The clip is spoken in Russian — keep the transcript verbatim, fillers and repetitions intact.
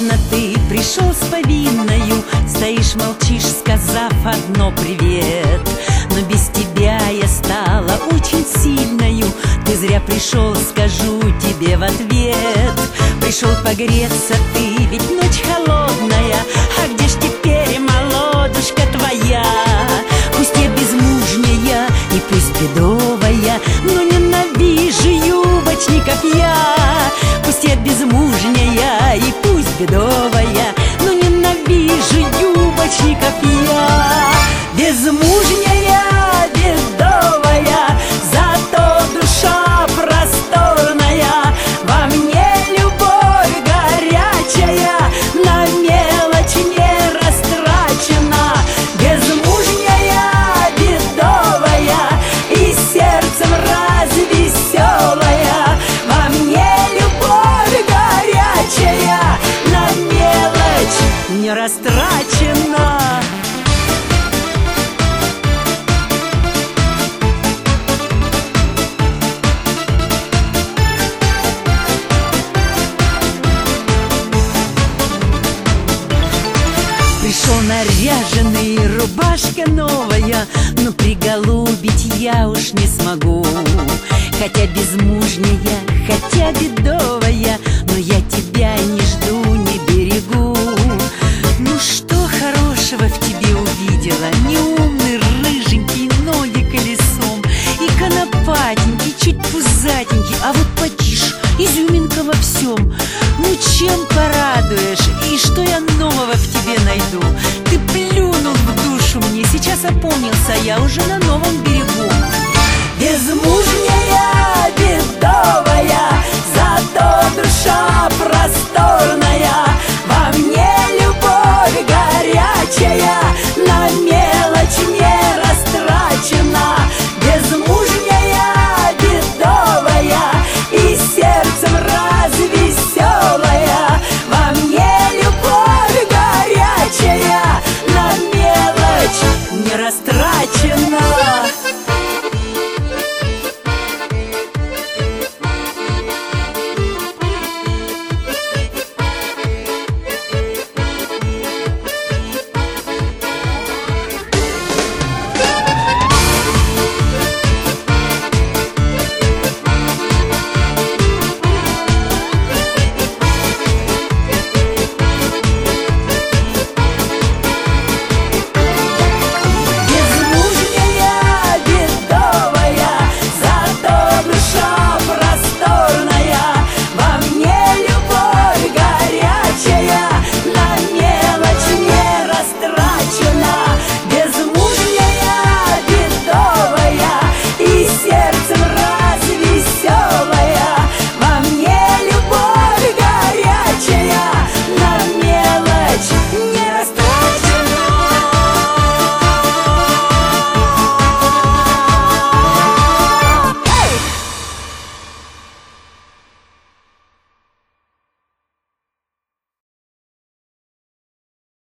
Недавно ты пришел с повинною, стоишь, молчишь, сказав одно «привет». Но без тебя я стала очень сильною. Ты зря пришел, скажу тебе в ответ. Пришел погреться ты, ведь ночь холодная. А где ж теперь молодушка твоя? Пусть я безмужняя и пусть бедовая, но ненавижу юбочников я. Пусть я безмужняя и пусть бедовая, но ненавижу юбочников я. Безмужняя, бедовая, зато душа просторная. Во мне любовь горячая, на мелочь не растрачена. Безмужняя, бедовая и сердцем развеселая. Во мне любовь горячая, на мелочь не растрачена. Пришел наряженный, рубашка новая, но приголубить я уж не смогу. Хотя безмужняя, хотя бедовая, но я тебя не жду, не берегу. Ну что хорошего в тебе увидела? Неумный, рыженький, ноги колесом, и конопатенький, чуть пузатенький, а вот потише, изюминка во всем. Ну чем порадуешь, и что я нового в тебе найду? Ты плюнул в душу мне, сейчас опомнился я уже на новом берегу. Безмужняя,